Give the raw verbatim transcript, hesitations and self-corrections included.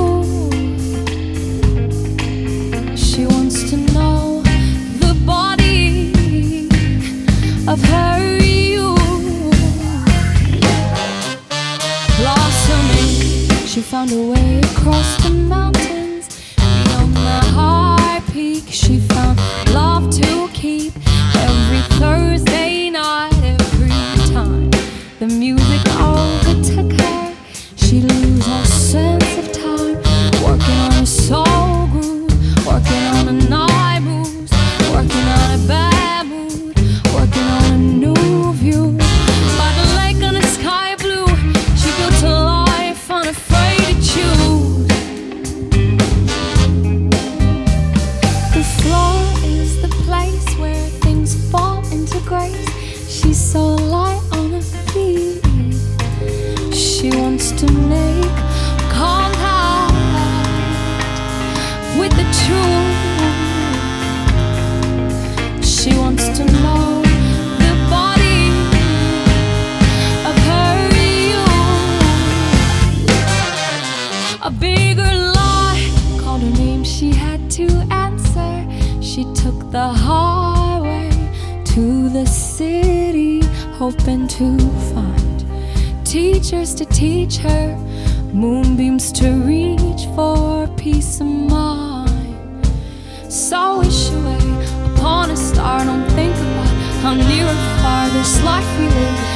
She wants to know the body of her youth. Blossoming, she found a way across the mountains. Beyond the high peak, she found love to keep. Every Thursday night, every time the music overtook her, she'd lose her sense of time. Working on a soul groove, working on a night moves, working on a bad mood, working on a new view. By the lake on the sky blue, she built a life unafraid to choose. The floor is the place where things fall into grace. She's so light on her feet. She wants to make contact with the truth. She wants to know the body of her youth. A bigger lie called her name, she had to answer. She took the highway to the city, hoping to find teachers to teach her, moonbeams to reach for peace of mind. So wish away upon a star, don't think about how near or far this life we live